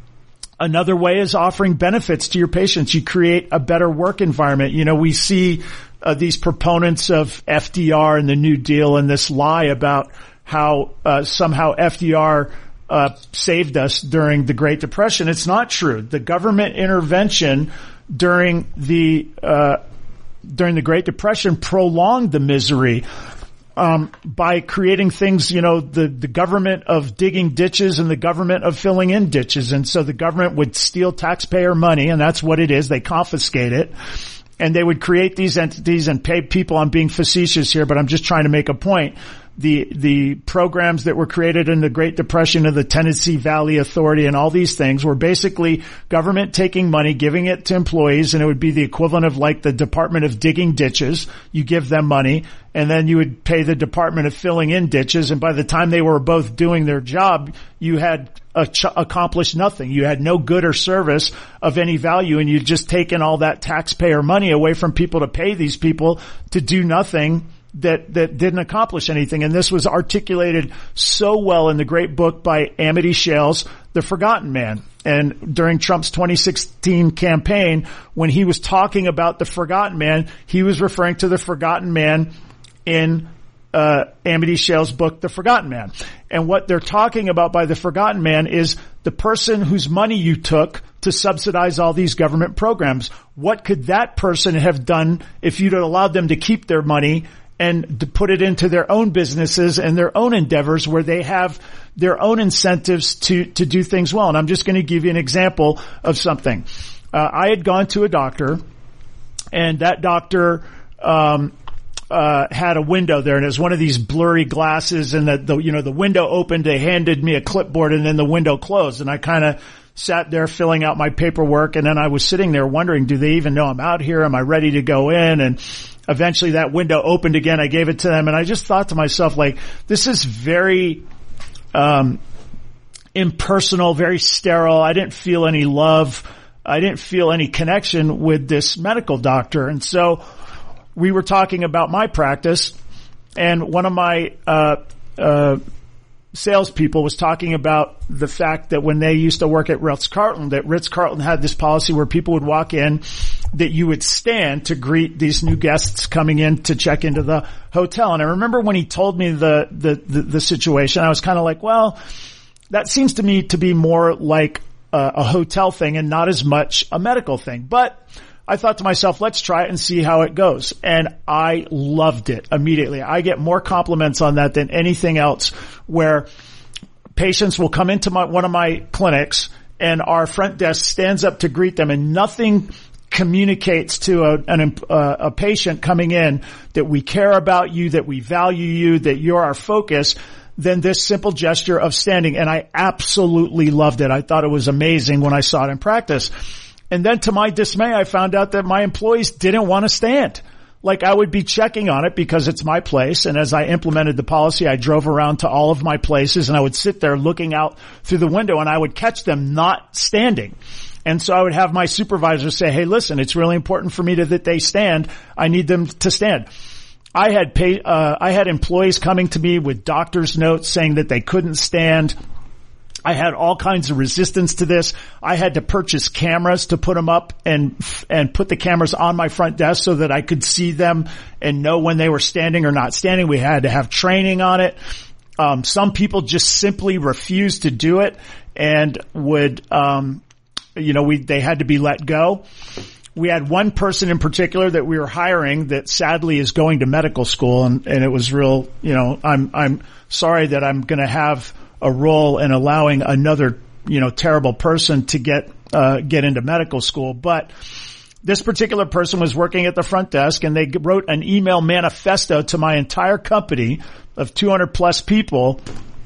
another way is offering benefits to your patients. You create a better work environment. You know, we see uh, these proponents of F D R and the New Deal and this lie about how uh, somehow F D R uh saved us during the Great Depression. It's not true. The government intervention during the uh during the Great Depression prolonged the misery um by creating things, you know, the the government of digging ditches and the government of filling in ditches. And so the government would steal taxpayer money, and that's what it is. They confiscate it. And they would create these entities and pay people. I'm being facetious here, but I'm just trying to make a point. The, the programs that were created in the Great Depression of the Tennessee Valley Authority and all these things were basically government taking money, giving it to employees, and it would be the equivalent of like the Department of Digging Ditches. You give them money, and then you would pay the Department of Filling in Ditches, and by the time they were both doing their job, you had ach- accomplished nothing. You had no good or service of any value, and you'd just taken all that taxpayer money away from people to pay these people to do nothing that, that didn't accomplish anything. And this was articulated so well in the great book by Amity Shales, The Forgotten Man. And during Trump's twenty sixteen campaign, when he was talking about the forgotten man, he was referring to the forgotten man in uh Amity Shales' book, The Forgotten Man. And what they're talking about by the forgotten man is the person whose money you took to subsidize all these government programs. What could that person have done if you'd allowed them to keep their money and to put it into their own businesses and their own endeavors where they have their own incentives to, to do things well? And I'm just going to give you an example of something. Uh, I had gone to a doctor, and that doctor, um, uh, had a window there, and it was one of these blurry glasses, and the, the, you know, the window opened, they handed me a clipboard, and then the window closed, and I kind of sat there filling out my paperwork, and then I was sitting there wondering, do they even know I'm out here? Am I ready to go in? And eventually that window opened again. I gave it to them, and I just thought to myself, like, this is very, um, impersonal, very sterile. I didn't feel any love. I didn't feel any connection with this medical doctor. And so we were talking about my practice, and one of my, uh, uh, salespeople was talking about the fact that when they used to work at Ritz-Carlton, that Ritz-Carlton had this policy where people would walk in, that you would stand to greet these new guests coming in to check into the hotel. And I remember when he told me the, the, the, the situation, I was kind of like, well, that seems to me to be more like a, a hotel thing and not as much a medical thing. But I thought to myself, let's try it and see how it goes. And I loved it immediately. I get more compliments on that than anything else, where patients will come into my, one of my clinics, and our front desk stands up to greet them, and nothing communicates to a, an, uh, a patient coming in that we care about you, that we value you, that you're our focus, than this simple gesture of standing. And I absolutely loved it. I thought it was amazing when I saw it in practice. And then to my dismay, I found out that my employees didn't want to stand. Like, I would be checking on it because it's my place. And as I implemented the policy, I drove around to all of my places, and I would sit there looking out through the window, and I would catch them not standing. And so I would have my supervisor say, hey, listen, it's really important for me to, that they stand. I need them to stand. I had pay, uh, I had employees coming to me with doctor's notes saying that they couldn't stand. I had all kinds of resistance to this. I had to purchase cameras to put them up and, and put the cameras on my front desk so that I could see them and know when they were standing or not standing. We had to have training on it. Um, some people just simply refused to do it and would, um, you know, we, they had to be let go. We had one person in particular that we were hiring that sadly is going to medical school, and, and it was real, you know, I'm, I'm sorry that I'm going to have a role in allowing another, you know, terrible person to get, uh, get into medical school. But this particular person was working at the front desk, and they wrote an email manifesto to my entire company of two hundred plus people,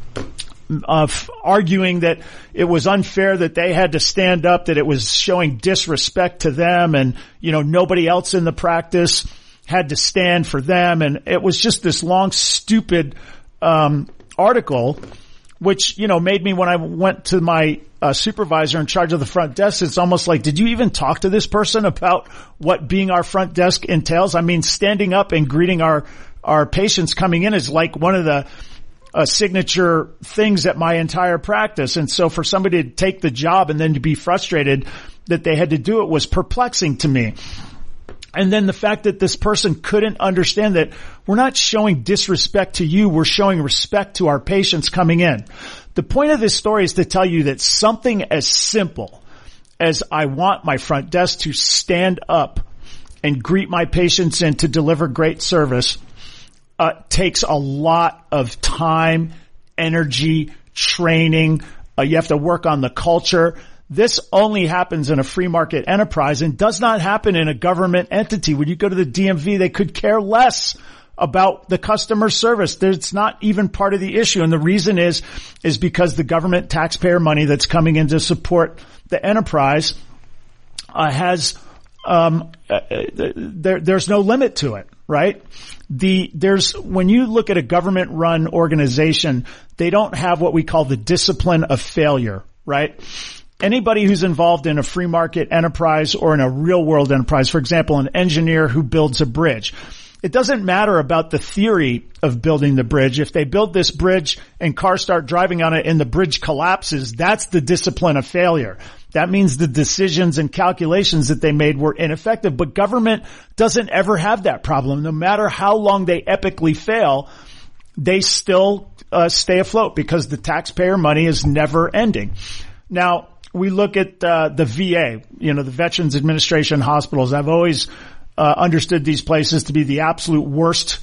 of arguing that it was unfair that they had to stand up, that it was showing disrespect to them, and, you know, nobody else in the practice had to stand for them. And it was just this long, stupid, um, article, which, you know, made me, when I went to my uh, supervisor in charge of the front desk, it's almost like, did you even talk to this person about what being our front desk entails? I mean, standing up and greeting our, our patients coming in is like one of the uh, signature things at my entire practice. And so for somebody to take the job and then to be frustrated that they had to do it was perplexing to me. And then the fact that this person couldn't understand that we're not showing disrespect to you, we're showing respect to our patients coming in. The point of this story is to tell you that something as simple as I want my front desk to stand up and greet my patients and to deliver great service uh, takes a lot of time, energy, training. Uh, you have to work on the culture. This only happens in a free market enterprise and does not happen in a government entity. When you go to the D M V, they could care less about the customer service. It's not even part of the issue. And the reason is, is because the government taxpayer money that's coming in to support the enterprise, uh, has, um, uh, there, there's no limit to it, right? The, there's, when you look at a government run organization, they don't have what we call the discipline of failure, right? Anybody who's involved in a free market enterprise or in a real world enterprise, for example, an engineer who builds a bridge, it doesn't matter about the theory of building the bridge. If they build this bridge and cars start driving on it and the bridge collapses, that's the discipline of failure. That means the decisions and calculations that they made were ineffective. But government doesn't ever have that problem. No matter how long they epically fail, they still uh, stay afloat because the taxpayer money is never ending. Now, we look at uh, the V A, you know, the Veterans Administration hospitals. I've always uh, understood these places to be the absolute worst,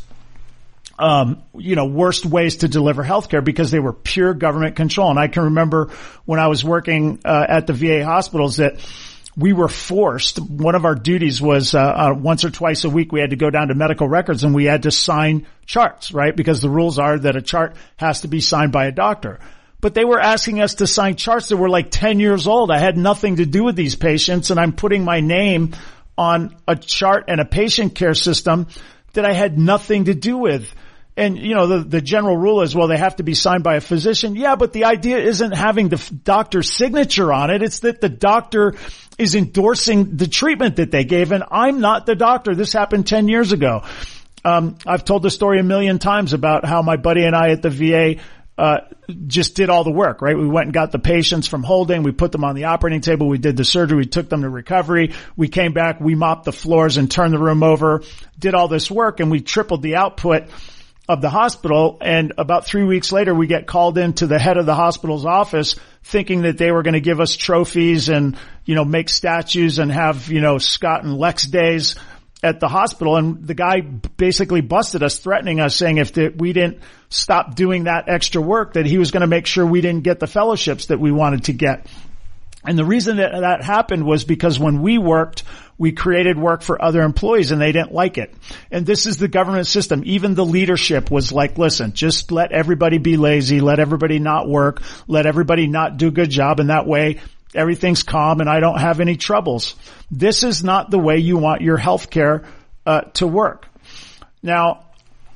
um, you know, worst ways to deliver healthcare because they were pure government control. And I can remember when I was working uh, at the V A hospitals that we were forced, one of our duties was, uh, uh, once or twice a week we had to go down to medical records and we had to sign charts, right? Because the rules are that a chart has to be signed by a doctor. But they were asking us to sign charts that were like ten years old. I had nothing to do with these patients, and I'm putting my name on a chart and a patient care system that I had nothing to do with. And, you know, the, the general rule is, well, they have to be signed by a physician. Yeah, but the idea isn't having the doctor's signature on it. It's that the doctor is endorsing the treatment that they gave, and I'm not the doctor. This happened ten years ago. Um, I've told the story a million times about how my buddy and I at the V A uh just did all the work, right? We went and got the patients from holding. We put them on the operating table. We did the surgery. We took them to recovery. We came back. We mopped the floors and turned the room over, did all this work, and we tripled the output of the hospital. And about three weeks later, we get called into the head of the hospital's office thinking that they were going to give us trophies and, you know, make statues and have, you know, Scott and Lex days at the hospital. And the guy basically busted us, threatening us, saying if the, we didn't stop doing that extra work, that he was going to make sure we didn't get the fellowships that we wanted to get. And the reason that that happened was because when we worked, we created work for other employees and they didn't like it. And this is the government system. Even the leadership was like, listen, just let everybody be lazy, let everybody not work, let everybody not do a good job, and that way everything's calm and I don't have any troubles. This is not the way you want your healthcare uh, to work. Now,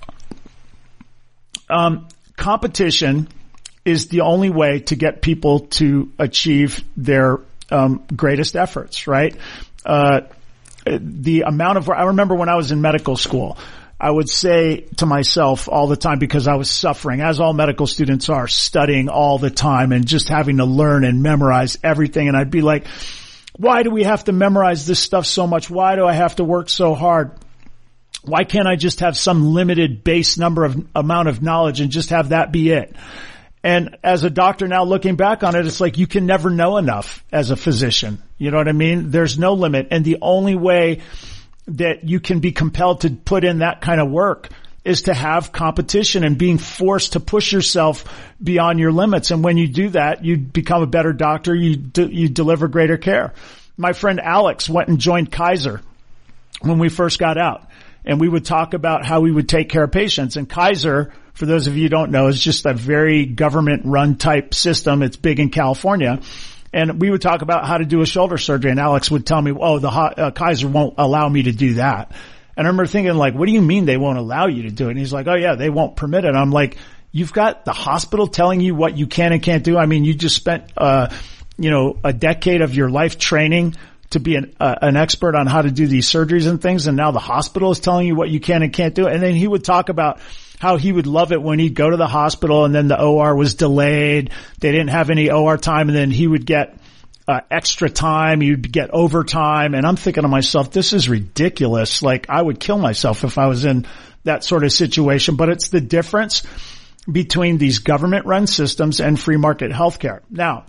um, competition is the only way to get people to achieve their um, greatest efforts, right? Uh, the amount of, I remember when I was in medical school, I would say to myself all the time, because I was suffering, as all medical students are, studying all the time and just having to learn and memorize everything. And I'd be like, why do we have to memorize this stuff so much? Why do I have to work so hard? Why can't I just have some limited base number of amount of knowledge and just have that be it? And as a doctor now looking back on it, it's like you can never know enough as a physician. You know what I mean? There's no limit. And the only way that you can be compelled to put in that kind of work is to have competition and being forced to push yourself beyond your limits. And when you do that, you become a better doctor. You de- you deliver greater care. My friend Alex went and joined Kaiser when we first got out. And we would talk about how we would take care of patients. And Kaiser, for those of you who don't know, is just a very government-run type system. It's big in California. And we would talk about how to do a shoulder surgery. And Alex would tell me, oh, the uh, Kaiser won't allow me to do that. And I remember thinking, like, what do you mean they won't allow you to do it? And he's like, oh, yeah, they won't permit it. And I'm like, you've got the hospital telling you what you can and can't do? I mean, you just spent, uh, you know, a decade of your life training to be an, uh, an expert on how to do these surgeries and things. And now the hospital is telling you what you can and can't do. And then he would talk about how he would love it when he'd go to the hospital and then the O R was delayed. They didn't have any O R time, and then he would get uh, extra time. You'd get overtime. And I'm thinking to myself, this is ridiculous. Like, I would kill myself if I was in that sort of situation. But it's the difference between these government-run systems and free market healthcare. Now,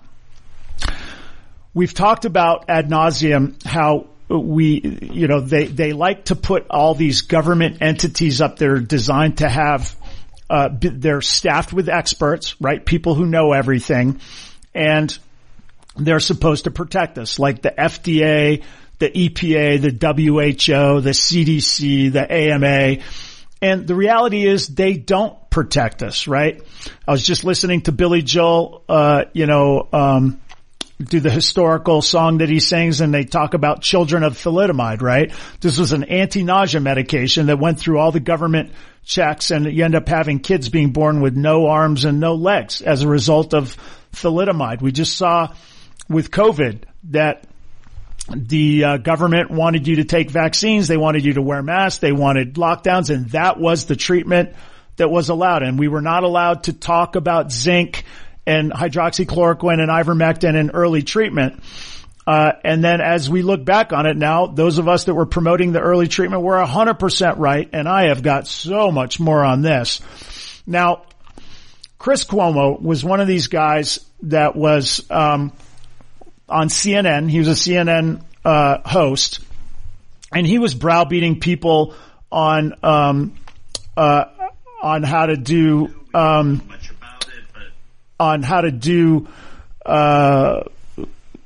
we've talked about ad nauseum how we, you know, they, they like to put all these government entities up there designed to have, uh, they're staffed with experts, right? People who know everything, and they're supposed to protect us, like the F D A, the E P A, the W H O, the C D C, the A M A. And the reality is they don't protect us, right? I was just listening to Billy Joel, uh, you know, um, do the historical song that he sings, and they talk about children of thalidomide, right? This was an anti-nausea medication that went through all the government checks, and you end up having kids being born with no arms and no legs as a result of thalidomide. We just saw with COVID that the uh, government wanted you to take vaccines. They wanted you to wear masks. They wanted lockdowns, and that was the treatment that was allowed. And we were not allowed to talk about zinc and hydroxychloroquine and ivermectin in early treatment. Uh, and then as we look back on it now, those of us that were promoting the early treatment were one hundred percent right, and I have got so much more on this. Now, Chris Cuomo was one of these guys that was um on C N N. He was a C N N uh host, and he was browbeating people on um uh on how to do um on how to do, uh,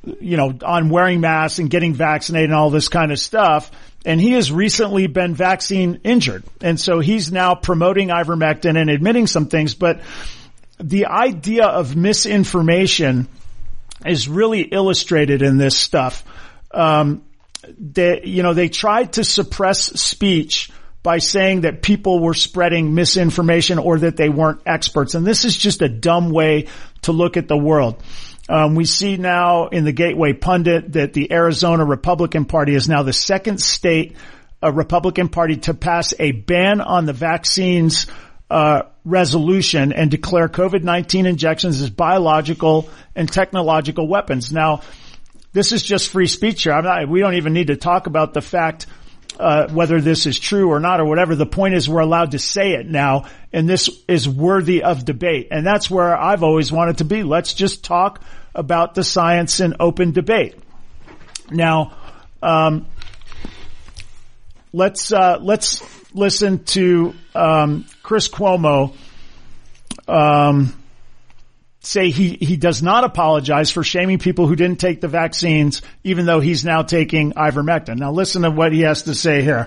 you know, on wearing masks and getting vaccinated and all this kind of stuff. And he has recently been vaccine injured. And so he's now promoting ivermectin and admitting some things. But the idea of misinformation is really illustrated in this stuff. Um, they, you know, they tried to suppress speech by saying that people were spreading misinformation or that they weren't experts. And this is just a dumb way to look at the world. Um, we see now in the Gateway Pundit that the Arizona Republican Party is now the second state uh, Republican Party to pass a ban on the vaccines uh, resolution and declare COVID nineteen injections as biological and technological weapons. Now, this is just free speech here. I'm not, we don't even need to talk about the fact uh whether this is true or not or whatever. The point is we're allowed to say it now, and this is worthy of debate. And that's where I've always wanted to be. Let's just talk about the science in open debate. Now, um let's uh let's listen to um Chris Cuomo um say he, he does not apologize for shaming people who didn't take the vaccines, even though he's now taking ivermectin. Now listen to what he has to say here.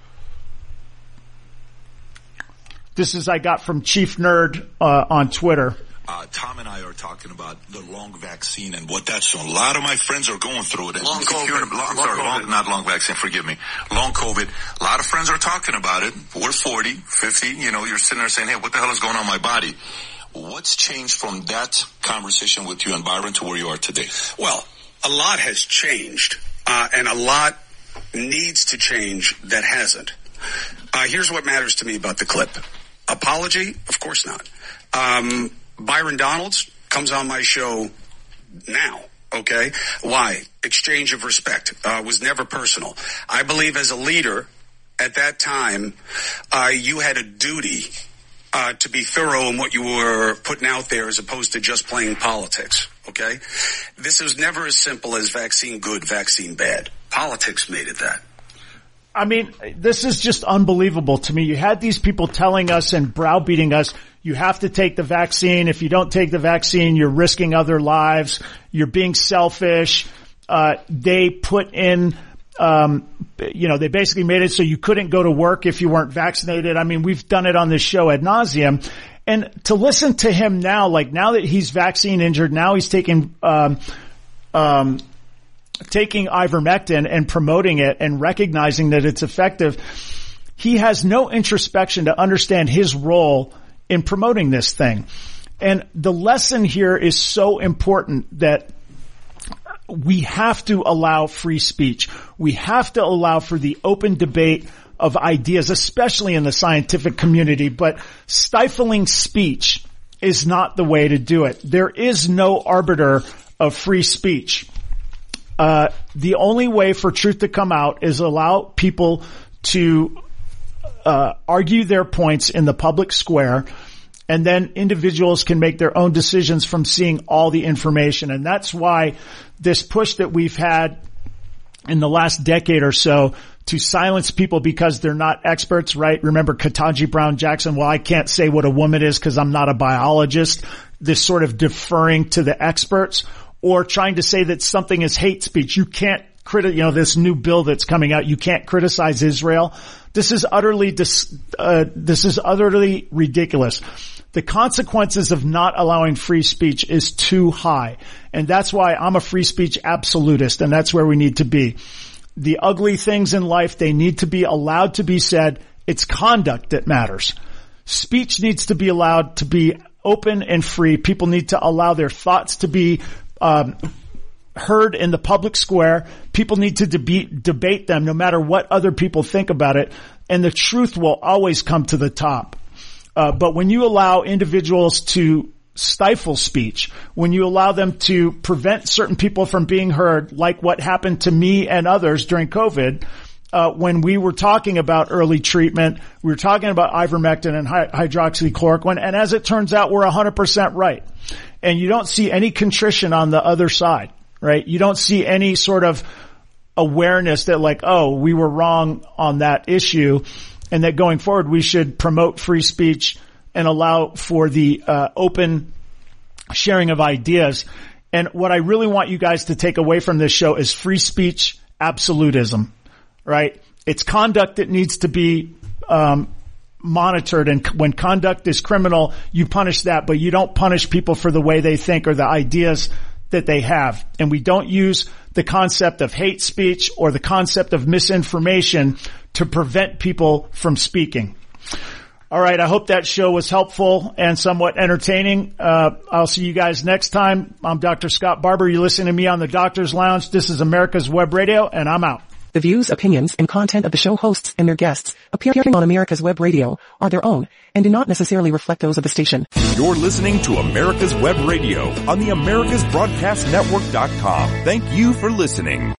This is I got from Chief Nerd uh, on Twitter. Uh, Tom and I are talking about the long vaccine and what that's doing. A lot of my friends are going through it. Long COVID. Long, I'm long sorry, long, not long vaccine, forgive me. Long COVID. A lot of friends are talking about it. We're forty, fifty, you know, you're sitting there saying, hey, what the hell is going on in my body? What's changed from that conversation with you and Byron to where you are today? Well, a lot has changed, uh, and a lot needs to change that hasn't. Uh, here's what matters to me about the clip. Apology? Of course not. Um, Byron Donalds comes on my show now. Okay? Why? Exchange of respect. Uh, was never personal. I believe as a leader at that time, uh, you had a duty Uh, to be thorough in what you were putting out there as opposed to just playing politics, okay? This was never as simple as vaccine good, vaccine bad. Politics made it that. I mean, this is just unbelievable to me. You had these people telling us and browbeating us, you have to take the vaccine. If you don't take the vaccine, you're risking other lives. You're being selfish. Uh, they put in Um, you know, they basically made it so you couldn't go to work if you weren't vaccinated. I mean, we've done it on this show ad nauseum. And to listen to him now, like now that he's vaccine injured, now he's taking, um, um, taking ivermectin and promoting it and recognizing that it's effective. He has no introspection to understand his role in promoting this thing. And the lesson here is so important that we have to allow free speech. We have to allow for the open debate of ideas, especially in the scientific community. But stifling speech is not the way to do it. There is no arbiter of free speech. Uh, the only way for truth to come out is allow people to uh, argue their points in the public square, and then individuals can make their own decisions from seeing all the information. And that's why this push that we've had in the last decade or so to silence people because they're not experts, right? Remember Ketanji Brown Jackson? Well, I can't say what a woman is because I'm not a biologist. This sort of deferring to the experts, or trying to say that something is hate speech. You can't criti- you know, this new bill that's coming out, you can't criticize Israel. This is utterly, dis- uh, this is utterly ridiculous. The consequences of not allowing free speech is too high. And that's why I'm a free speech absolutist, and that's where we need to be. The ugly things in life, they need to be allowed to be said. It's conduct that matters. Speech needs to be allowed to be open and free. People need to allow their thoughts to be um, heard in the public square. People need to debate, debate them no matter what other people think about it. And the truth will always come to the top. Uh, but when you allow individuals to stifle speech, when you allow them to prevent certain people from being heard, like what happened to me and others during COVID, uh, when we were talking about early treatment, we were talking about ivermectin and hy- hydroxychloroquine, and as it turns out, we're one hundred percent right. And you don't see any contrition on the other side, right? You don't see any sort of awareness that like, oh, we were wrong on that issue, and that going forward we should promote free speech and allow for the uh, open sharing of ideas. And what I really want you guys to take away from this show is free speech absolutism, right? It's conduct that needs to be um monitored, and when conduct is criminal, you punish that, but you don't punish people for the way they think or the ideas that they have. And we don't use the concept of hate speech or the concept of misinformation to prevent people from speaking. All right. I hope that show was helpful and somewhat entertaining. Uh, I'll see you guys next time. I'm Doctor Scott Barber. You're listening to me on the Doctor's Lounge. This is America's Web Radio, and I'm out. The views, opinions, and content of the show hosts and their guests appearing on America's Web Radio are their own and do not necessarily reflect those of the station. You're listening to America's Web Radio on the Americas Broadcast Network dot com. Thank you for listening.